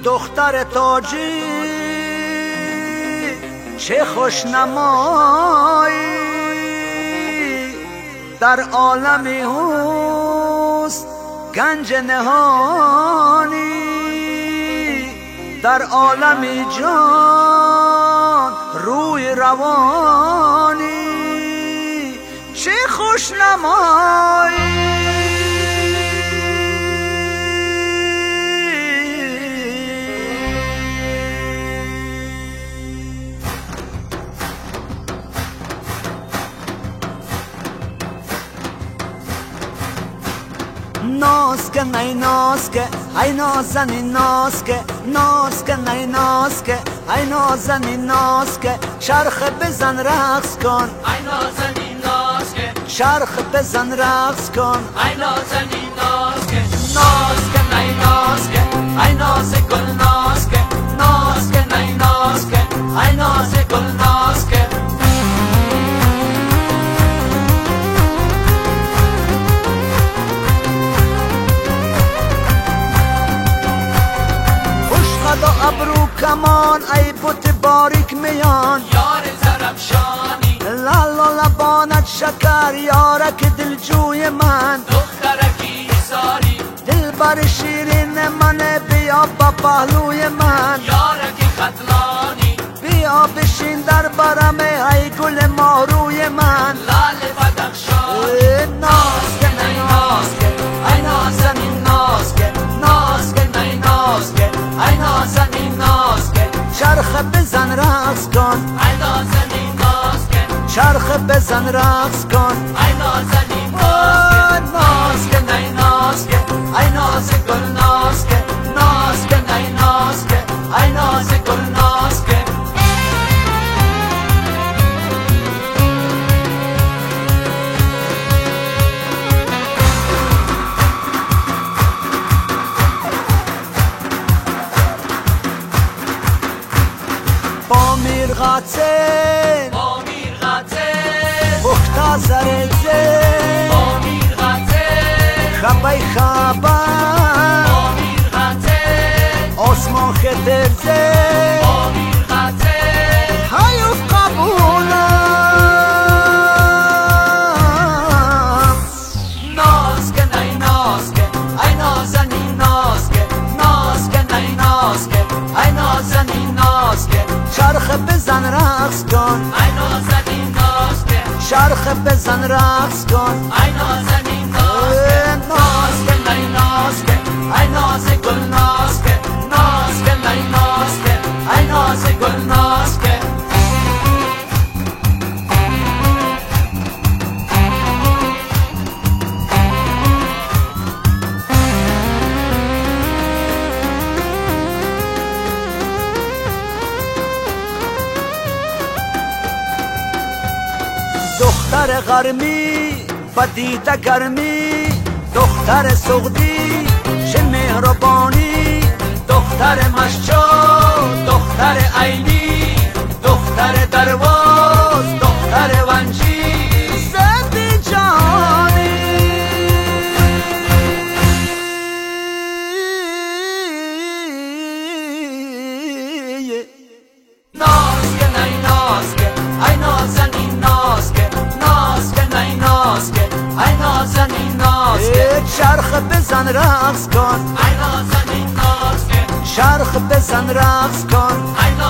دختر تاجی چه خوشنمایی، در عالمی حسن گنج نهانی، در عالمی جان روی روانی، چه خوشنمایی. ناز که نی ناز که ای نازنی ناز که، ناز که نی ناز که ای نازنی ناز که، چرخ بزن رقص کن ای نازنی ناز که، چرخ بزن رقص کن ای نازنی ناز که، ناز که نی ناز که ای ناز گل ناز که، ناز که نی ناز که ای ناز گل ناز که. و ابرو کمان ای بوت باریک میان، یار زرفشانی لال و لبانت شکر یارک دلجوی من، دخترکی ساری دل بر شیرین من، بیا با پهلوی من، یارکی خطلانی بیا بشین در برم ای گل ماروی من، لال بدخشانی. ناز که نی ناز که ای نازنی ناز که، ناز که نی ناز که ای نازنی ناز که، چرخ بزن رقص کن ای نازنی ناز که، چرخ بزن رقص کن ای نازنی ناز که، ناز که نی ناز که ای ناز گل ناز که، ناز که نی ناز که ای ناز گل ناز که. با میرغاتن با میرغاتن بختا زرزه، با میرغاتن خبای خبا با میرغاتن آسمان خدرزه، با میرغاتن هایوف قبولم. ناز که نی ناز که ای نازنی ناز که، ناز که نی ناز که ای نازنی ناز که، چرخ بزن رقص کن ای نازنی ناز که، چرخ بزن رقص کن ای نازنی ناز که، ناز که نی ناز که ای ناز گل ناز که، ناز که نی ناز که ای ناز گل ناز که. دختر غرمی و دیده گرمی، دختر سغدی چه مهربانی، دختر مشجا دختر عینی، دختر درواز دختر ونجی، زندی جانی. ناز که نی ناز که ای نازنی ناز که، ناز که نی ناز که ای نازنی ناز که، چرخ بزن رقص کن ای نازنی ناز که، چرخ بزن رقص کن ای